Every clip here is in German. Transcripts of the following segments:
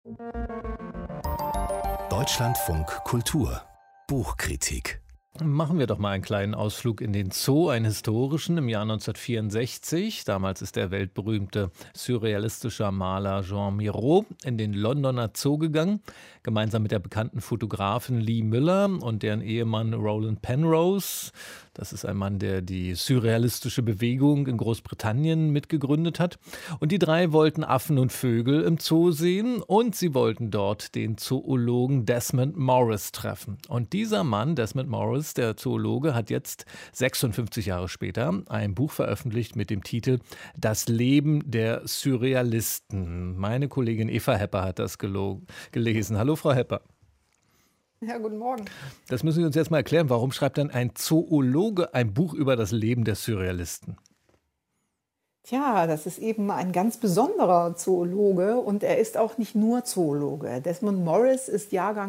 Deutschlandfunk Kultur Buchkritik. Machen wir doch mal einen kleinen Ausflug in den Zoo, einen historischen, im Jahr 1964. Damals ist der weltberühmte surrealistische Maler Jean Miro in den Londoner Zoo gegangen, gemeinsam mit der bekannten Fotografin Lee Miller und deren Ehemann Roland Penrose. Das ist ein Mann, der die surrealistische Bewegung in Großbritannien mitgegründet hat. Und die drei wollten Affen und Vögel im Zoo sehen und sie wollten dort den Zoologen Desmond Morris treffen. Und dieser Mann, Desmond Morris, der Zoologe, hat jetzt 56 Jahre später ein Buch veröffentlicht mit dem Titel Das Leben der Surrealisten. Meine Kollegin Eva Hepper hat das gelesen. Hallo, Frau Hepper. Ja, guten Morgen. Das müssen Sie uns jetzt mal erklären. Warum schreibt denn ein Zoologe ein Buch über das Leben der Surrealisten? Tja, das ist eben ein ganz besonderer Zoologe und er ist auch nicht nur Zoologe. Desmond Morris ist Jahrgang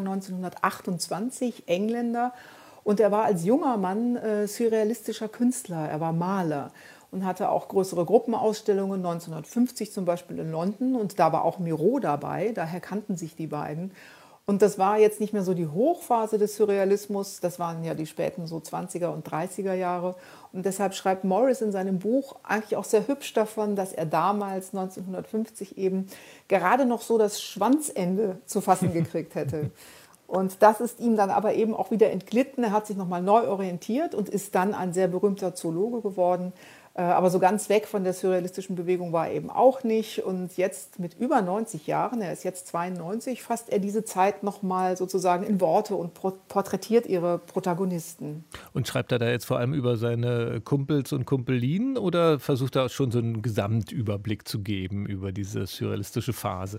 1928, Engländer, und er war als junger Mann surrealistischer Künstler. Er war Maler und hatte auch größere Gruppenausstellungen, 1950 zum Beispiel in London, und da war auch Miro dabei, daher kannten sich die beiden. Und das war jetzt nicht mehr so die Hochphase des Surrealismus, das waren ja die späten so 20er und 30er Jahre. Und deshalb schreibt Morris in seinem Buch eigentlich auch sehr hübsch davon, dass er damals 1950 eben gerade noch so das Schwanzende zu fassen gekriegt hätte. Und das ist ihm dann aber eben auch wieder entglitten. Er hat sich nochmal neu orientiert und ist dann ein sehr berühmter Zoologe geworden. Aber so ganz weg von der surrealistischen Bewegung war er eben auch nicht. Und jetzt mit über 90 Jahren, er ist jetzt 92, fasst er diese Zeit nochmal sozusagen in Worte und porträtiert ihre Protagonisten. Und schreibt er da jetzt vor allem über seine Kumpels und Kumpelinen oder versucht er schon so einen Gesamtüberblick zu geben über diese surrealistische Phase?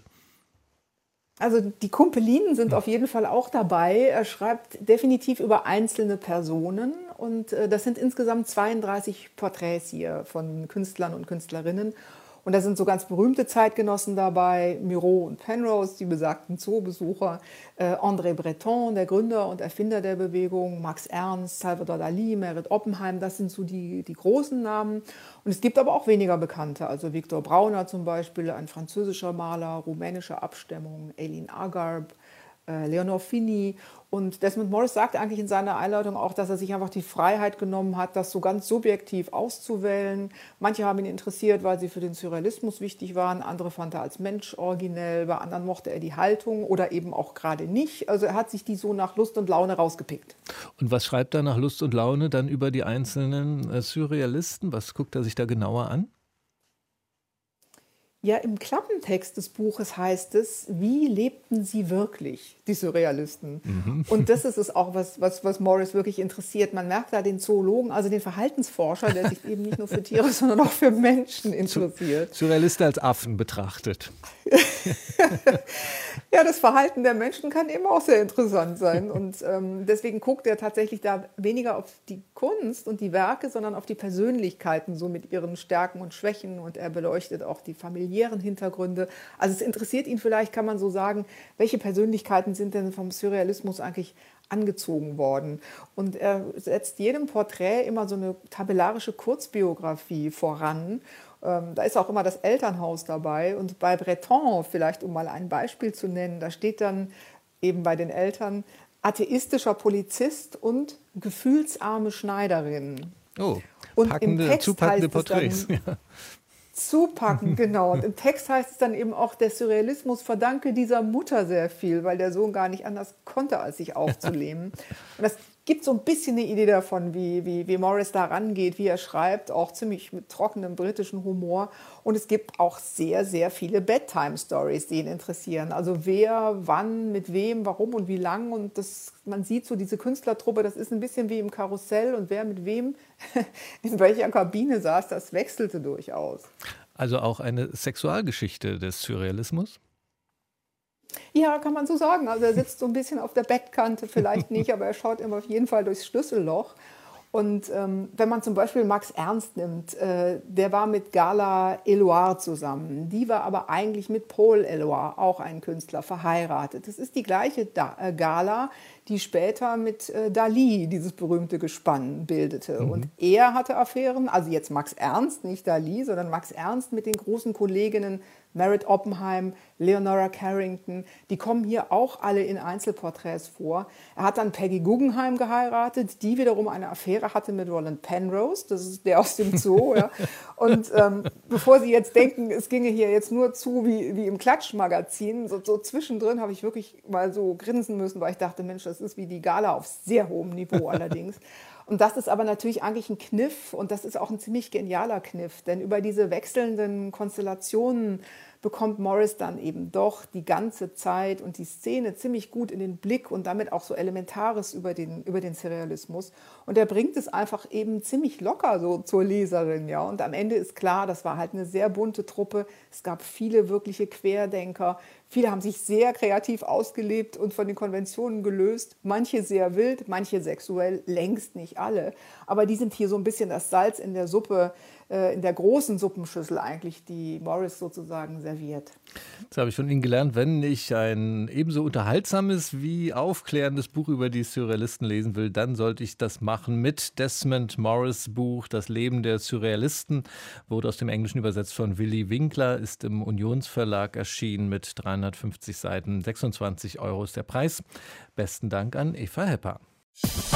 Also die Kumpelinen sind auf jeden Fall auch dabei. Er schreibt definitiv über einzelne Personen und das sind insgesamt 32 Porträts hier von Künstlern und Künstlerinnen. Und da sind so ganz berühmte Zeitgenossen dabei, Miro und Penrose, die besagten Zoobesucher, André Breton, der Gründer und Erfinder der Bewegung, Max Ernst, Salvador Dalí, Meret Oppenheim, das sind so die großen Namen. Und es gibt aber auch weniger Bekannte, also Victor Brauner zum Beispiel, ein französischer Maler, rumänischer Abstammung, Eileen Agarb, Leonor Fini. Und Desmond Morris sagt eigentlich in seiner Einleitung auch, dass er sich einfach die Freiheit genommen hat, das so ganz subjektiv auszuwählen. Manche haben ihn interessiert, weil sie für den Surrealismus wichtig waren. Andere fand er als Mensch originell. Bei anderen mochte er die Haltung oder eben auch gerade nicht. Also er hat sich die so nach Lust und Laune rausgepickt. Und was schreibt er nach Lust und Laune dann über die einzelnen Surrealisten? Was guckt er sich da genauer an? Ja, im Klappentext des Buches heißt es, wie lebten sie wirklich, die Surrealisten? Und das ist es auch, was Morris wirklich interessiert. Man merkt da den Zoologen, also den Verhaltensforscher, der sich eben nicht nur für Tiere, sondern auch für Menschen interessiert. Surrealisten als Affen betrachtet. Ja, das Verhalten der Menschen kann eben auch sehr interessant sein. Und deswegen guckt er tatsächlich da weniger auf die Kunst und die Werke, sondern auf die Persönlichkeiten, so mit ihren Stärken und Schwächen. Und er beleuchtet auch die familiären Hintergründe. Also es interessiert ihn vielleicht, kann man so sagen, welche Persönlichkeiten sind denn vom Surrealismus eigentlich angezogen worden. Und er setzt jedem Porträt immer so eine tabellarische Kurzbiografie voran. Da ist auch immer das Elternhaus dabei. Und bei Breton, vielleicht um mal ein Beispiel zu nennen, da steht dann eben bei den Eltern atheistischer Polizist und gefühlsarme Schneiderin. Oh, und packende, im Text zupackende heißt es Porträts. dann, zupacken, genau. Und im Text heißt es dann eben auch, der Surrealismus verdanke dieser Mutter sehr viel, weil der Sohn gar nicht anders konnte, als sich aufzulehnen. Und das gibt so ein bisschen eine Idee davon, wie Morris da rangeht, wie er schreibt, auch ziemlich mit trockenem britischen Humor. Und es gibt auch sehr, sehr viele Bedtime-Stories, die ihn interessieren. Also wer, wann, mit wem, warum und wie lang. Und man sieht so diese Künstlertruppe, das ist ein bisschen wie im Karussell. Und wer mit wem in welcher Kabine saß, das wechselte durchaus. Also auch eine Sexualgeschichte des Surrealismus? Ja, kann man so sagen. Also er sitzt so ein bisschen auf der Bettkante, vielleicht nicht, aber er schaut immer auf jeden Fall durchs Schlüsselloch. Und wenn man zum Beispiel Max Ernst nimmt, der war mit Gala Eluard zusammen. Die war aber eigentlich mit Paul Eluard, auch ein Künstler, verheiratet. Das ist die gleiche Gala, die später mit Dalí dieses berühmte Gespann bildete. Und er hatte Affären, also jetzt Max Ernst, nicht Dalí, sondern Max Ernst mit den großen Kolleginnen Merritt Oppenheim, Leonora Carrington, die kommen hier auch alle in Einzelporträts vor. Er hat dann Peggy Guggenheim geheiratet, die wiederum eine Affäre hatte mit Roland Penrose, das ist der aus dem Zoo. Ja. Und bevor Sie jetzt denken, es ginge hier jetzt nur zu wie im Klatschmagazin, so zwischendrin habe ich wirklich mal so grinsen müssen, weil ich dachte, Mensch, das ist wie die Gala auf sehr hohem Niveau allerdings. Und das ist aber natürlich eigentlich ein Kniff und das ist auch ein ziemlich genialer Kniff, denn über diese wechselnden Konstellationen bekommt Morris dann eben doch die ganze Zeit und die Szene ziemlich gut in den Blick und damit auch so Elementares über den Surrealismus. Und er bringt es einfach eben ziemlich locker so zur Leserin. Ja. Und am Ende ist klar, das war halt eine sehr bunte Truppe. Es gab viele wirkliche Querdenker. Viele haben sich sehr kreativ ausgelebt und von den Konventionen gelöst. Manche sehr wild, manche sexuell, längst nicht alle. Aber die sind hier so ein bisschen das Salz in der Suppe, in der großen Suppenschüssel eigentlich, die Morris sozusagen serviert. Jetzt habe ich von Ihnen gelernt, wenn ich ein ebenso unterhaltsames wie aufklärendes Buch über die Surrealisten lesen will, dann sollte ich das machen mit Desmond Morris' Buch Das Leben der Surrealisten. Wurde aus dem Englischen übersetzt von Willi Winkler, ist im Unionsverlag erschienen mit 350 Seiten. 26 € ist der Preis. Besten Dank an Eva Hepper.